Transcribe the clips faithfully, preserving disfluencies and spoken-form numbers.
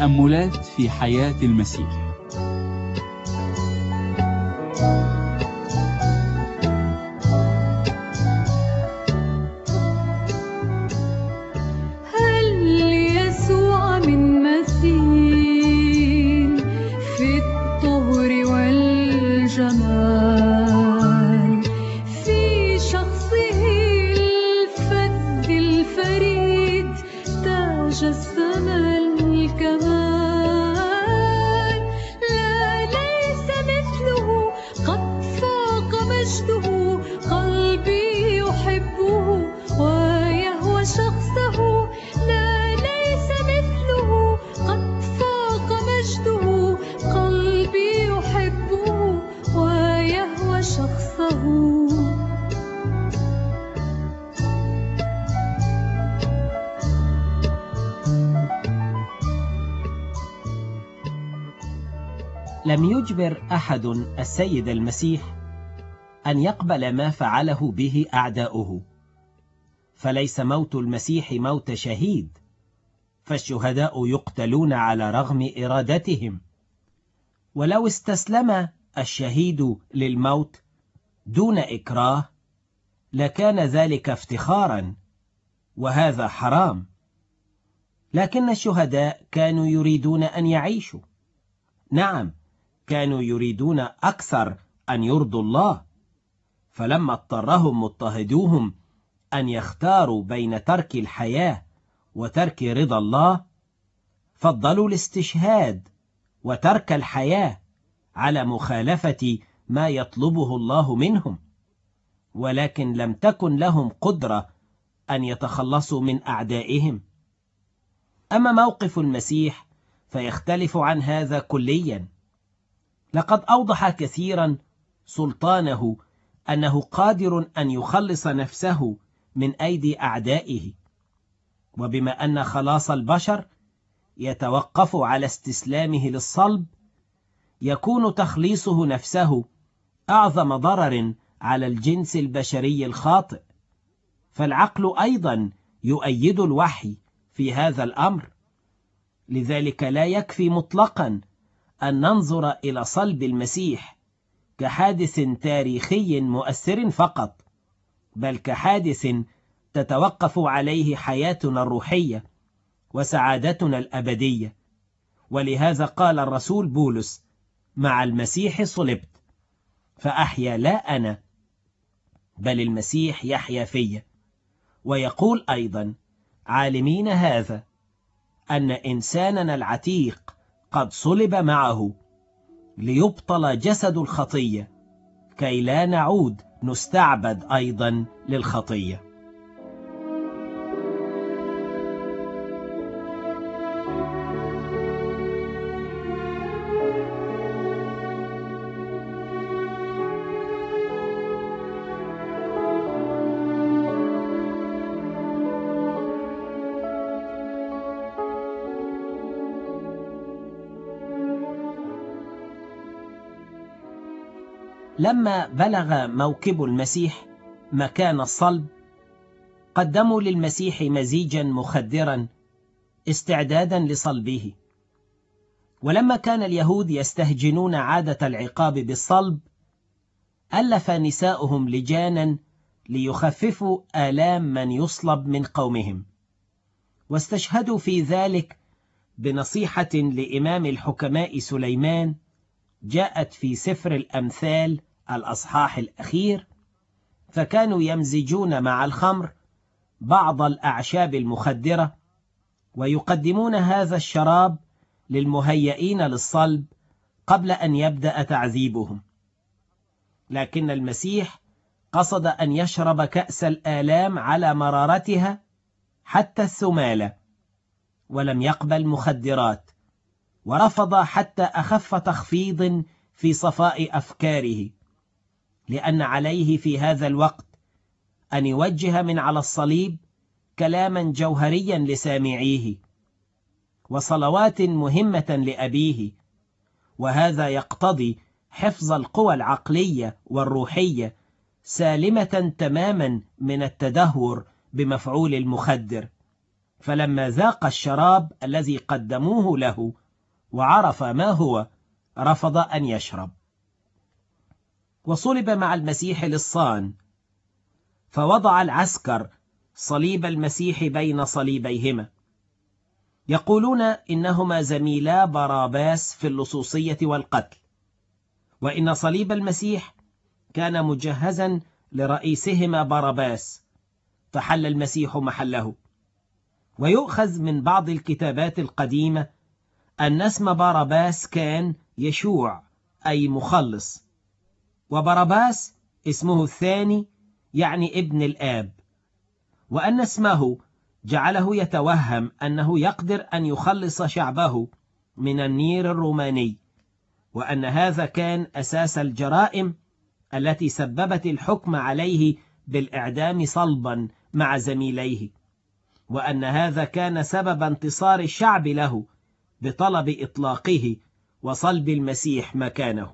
تأملات في حياة المسيح. لم يجبر أحد السيد المسيح أن يقبل ما فعله به أعداؤه، فليس موت المسيح موت شهيد، فالشهداء يقتلون على رغم إرادتهم. ولو استسلم الشهيد للموت دون إكراه لكان ذلك افتخارا، وهذا حرام. لكن الشهداء كانوا يريدون أن يعيشوا، نعم كانوا يريدون أكثر أن يرضوا الله، فلما اضطرهم مضطهدوهم أن يختاروا بين ترك الحياة وترك رضا الله فضلوا الاستشهاد وترك الحياة على مخالفة ما يطلبه الله منهم، ولكن لم تكن لهم قدرة أن يتخلصوا من أعدائهم. أما موقف المسيح فيختلف عن هذا كليا، لقد أوضح كثيرا سلطانه أنه قادر أن يخلص نفسه من أيدي أعدائه، وبما أن خلاص البشر يتوقف على استسلامه للصلب يكون تخليصه نفسه أعظم ضرر على الجنس البشري الخاطئ، فالعقل أيضا يؤيد الوحي في هذا الأمر. لذلك لا يكفي مطلقا أن ننظر إلى صلب المسيح كحادث تاريخي مؤثر فقط، بل كحادث تتوقف عليه حياتنا الروحية وسعادتنا الأبدية. ولهذا قال الرسول بولس: مع المسيح صلبت، فأحيا لا أنا بل المسيح يحيا في. ويقول أيضا: عالمين هذا أن إنساننا العتيق قد صلب معه ليبطل جسد الخطية كي لا نعود نستعبد أيضا للخطية. لما بلغ موكب المسيح مكان الصلب قدموا للمسيح مزيجا مخدرا استعدادا لصلبه. ولما كان اليهود يستهجنون عادة العقاب بالصلب ألف نساؤهم لجانا ليخففوا آلام من يصلب من قومهم، واستشهدوا في ذلك بنصيحة لإمام الحكماء سليمان جاءت في سفر الأمثال الأصحاح الأخير. فكانوا يمزجون مع الخمر بعض الأعشاب المخدرة ويقدمون هذا الشراب للمهيئين للصلب قبل أن يبدأ تعذيبهم. لكن المسيح قصد أن يشرب كأس الآلام على مرارتها حتى الثمالة، ولم يقبل مخدرات، ورفض حتى أخف تخفيض في صفاء أفكاره، لأن عليه في هذا الوقت أن يوجه من على الصليب كلاما جوهريا لسامعيه وصلوات مهمة لأبيه، وهذا يقتضي حفظ القوى العقلية والروحية سالمة تماما من التدهور بمفعول المخدر. فلما ذاق الشراب الذي قدموه له وعرف ما هو رفض أن يشرب. وصلب مع المسيح للصان، فوضع العسكر صليب المسيح بين صليبيهما، يقولون إنهما زميلا باراباس في اللصوصية والقتل، وإن صليب المسيح كان مجهزا لرئيسهما باراباس، فحل المسيح محله. ويؤخذ من بعض الكتابات القديمة أن اسم باراباس كان يشوع أي مخلص، وباراباس اسمه الثاني يعني ابن الآب، وأن اسمه جعله يتوهم أنه يقدر أن يخلص شعبه من النير الروماني، وأن هذا كان أساس الجرائم التي سببت الحكم عليه بالإعدام صلبا مع زميليه، وأن هذا كان سبب انتصار الشعب له بطلب إطلاقه وصلب المسيح مكانه.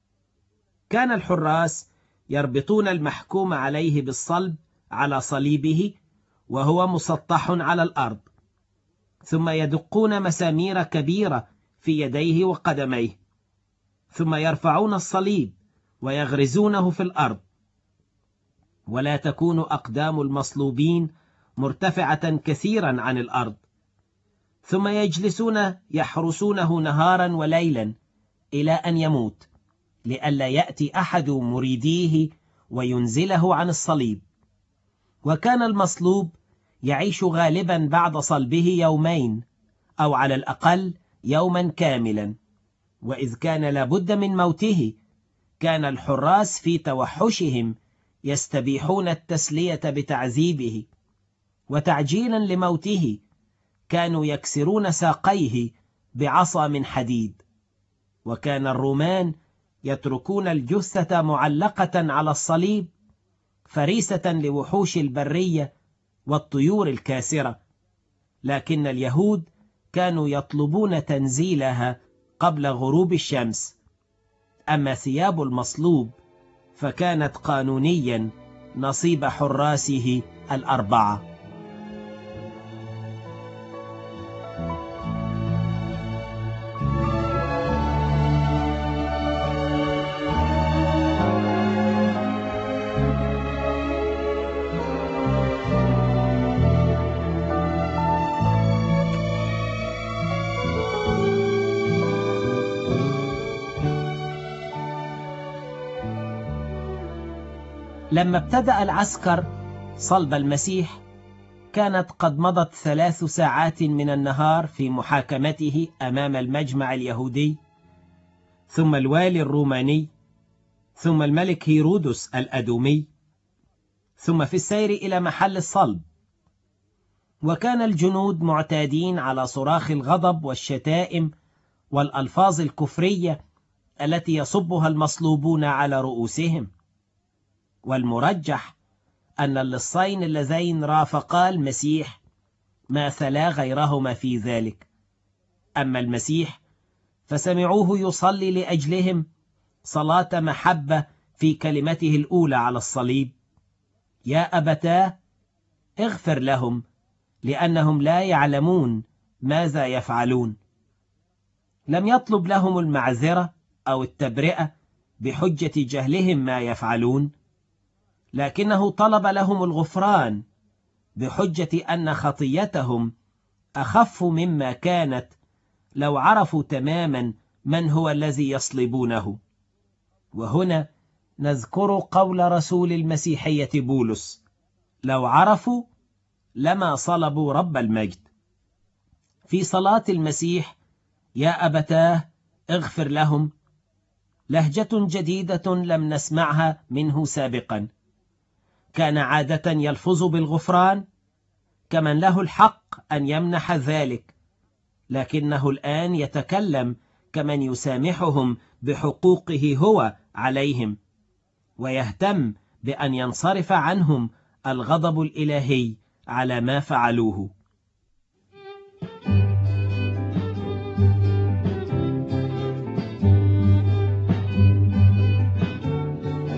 كان الحراس يربطون المحكوم عليه بالصلب على صليبه وهو مسطح على الأرض، ثم يدقون مسامير كبيرة في يديه وقدميه، ثم يرفعون الصليب ويغرزونه في الأرض، ولا تكون أقدام المصلوبين مرتفعة كثيرا عن الأرض، ثم يجلسون يحرسونه نهارا وليلا إلى أن يموت، لئلا يأتي أحد مريديه وينزله عن الصليب. وكان المصلوب يعيش غالبا بعد صلبه يومين أو على الأقل يوما كاملا، وإذ كان لابد من موته كان الحراس في توحشهم يستبيحون التسلية بتعذيبه، وتعجيلا لموته كانوا يكسرون ساقيه بعصا من حديد. وكان الرومان يتركون الجثة معلقة على الصليب فريسة لوحوش البرية والطيور الكاسرة، لكن اليهود كانوا يطلبون تنزيلها قبل غروب الشمس. أما ثياب المصلوب فكانت قانونيا نصيب حراسه الأربعة. لما ابتدأ العسكر صلب المسيح كانت قد مضت ثلاث ساعات من النهار في محاكمته أمام المجمع اليهودي، ثم الوالي الروماني، ثم الملك هيرودس الأدومي، ثم في السير إلى محل الصلب. وكان الجنود معتادين على صراخ الغضب والشتائم والألفاظ الكفرية التي يصبها المصلوبون على رؤوسهم. والمرجح أن اللصين اللذين رافقا المسيح ماثلا غيرهما في ذلك. أما المسيح فسمعوه يصلي لأجلهم صلاة محبة في كلمته الأولى على الصليب: يا أبتاه اغفر لهم لأنهم لا يعلمون ماذا يفعلون. لم يطلب لهم المعذرة أو التبرئة بحجة جهلهم ما يفعلون، لكنه طلب لهم الغفران بحجة أن خطيتهم أخف مما كانت لو عرفوا تماما من هو الذي يصلبونه. وهنا نذكر قول رسول المسيحية بولس: لو عرفوا لما صلبوا رب المجد. في صلاة المسيح يا أبتاه اغفر لهم لهجة جديدة لم نسمعها منه سابقا. كان عادة يلفظ بالغفران كمن له الحق أن يمنح ذلك، لكنه الآن يتكلم كمن يسامحهم بحقوقه هو عليهم، ويهتم بأن ينصرف عنهم الغضب الإلهي على ما فعلوه.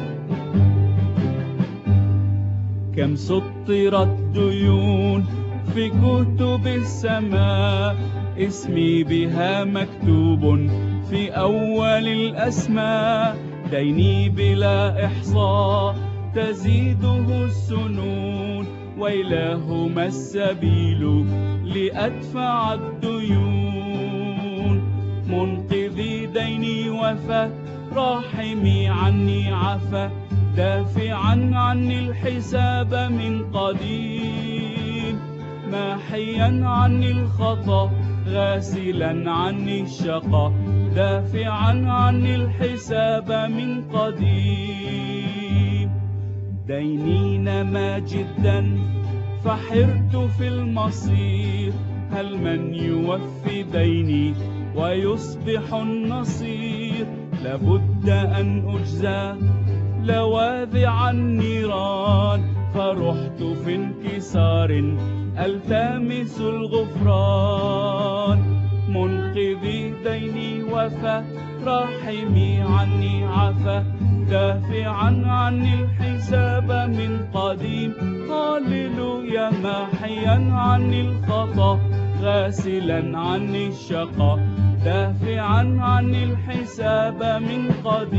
كم سطرت ديون في كتب السماء، اسمي بها مكتوب في أول الأسماء. ديني بلا إحصاء تزيده السنون، وإلهما السبيل لأدفع الديون. منقذي ديني وفى، راحمي عني عفا، دافعا عني الحساب من قديم. ماحيا عني الخطأ، غاسلا عني الشقا، دافعا عني الحساب من قديم. ديني نما جدا فحرت في المصير، هل من يوفي ديني ويصبح النصير؟ لابد أن أجزى لواذع النيران، فرحت في انكسار ألتمس الغفران. منقذي ديني وفى، راحمي عني عفا، دافعا عني الحساب من قديم. هاليلويا، ماحيا عني الخطأ، غاسلا عني الشقا، دافعا عني الحساب من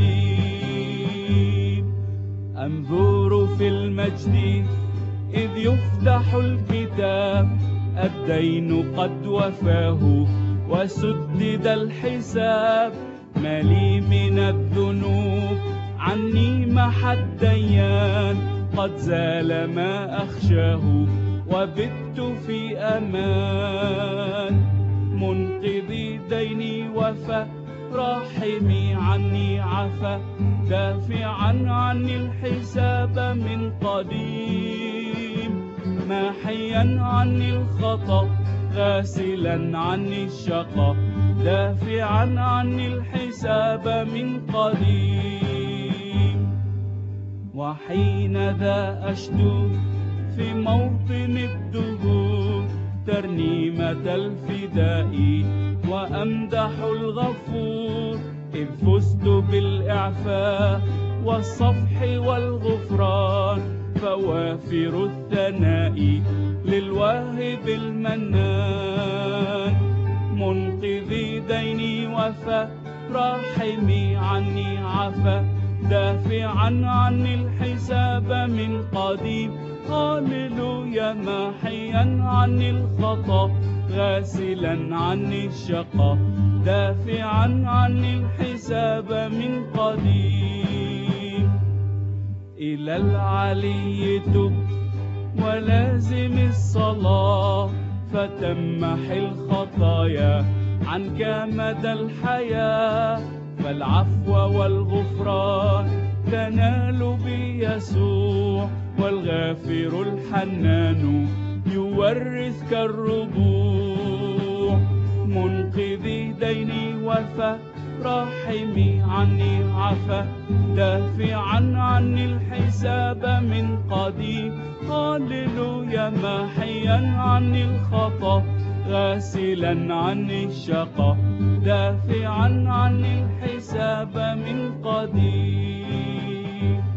قديم. أنظر في المجد إذ يفتح الكتاب، الدين قد وفاه وسدد الحساب. ما لي من الذنوب عني محى الديان، قد زال ما أخشاه وبت في أمان. منقذي ديني وفى، راحمي عني عفا، دافعا عني الحساب من قديم. ماحيا عني الخطأ، غاسلا عني الشقا، دافعا عني الحساب من قديم. وحين ذا أشدو في موطن الدهور، ترنيمة الفداء وأمدح الغفور. إذ فزت بالإعفاء والصفح والغفران، فوافر الثناء للواهب المنان. منقذي ديني وفى، راحمي عني عفا، دافعا عني الحساب من قديم. هاليلويا، ماحيا عني الخطأ، غاسلا عني الشقا، دافعا عني الحساب من قديم. إلى العلي تب ولازم الصلاة، فتمح الخطايا عنك مدى الحياة. فالعفو والغفران تنال بيسوع، والغافر الحنان يورثك الربوع. منقذي ديني وفى، راحمي عني عفا، دافعا عني الحساب من قديم. هاليلويا، ماحيا عني الخطأ، غاسلا عني الشقا، دافعا عني الحساب من قديم.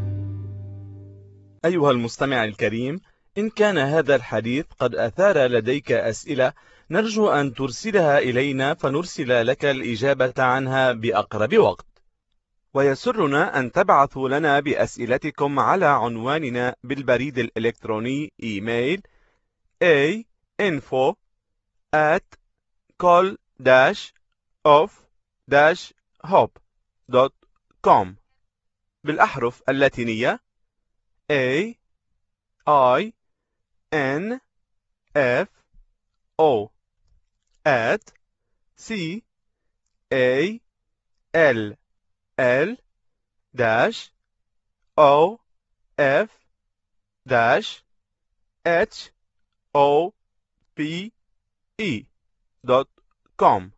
أيها المستمع الكريم، إن كان هذا الحديث قد أثار لديك أسئلة، نرجو أن ترسلها إلينا فنرسل لك الإجابة عنها بأقرب وقت. ويسرنا أن تبعثوا لنا بأسئلتكم على عنواننا بالبريد الإلكتروني إيميل a info at col dash of dash hope dot com بالأحرف اللاتينية A I N F O at C A L L dash O F dash H O P E dot com.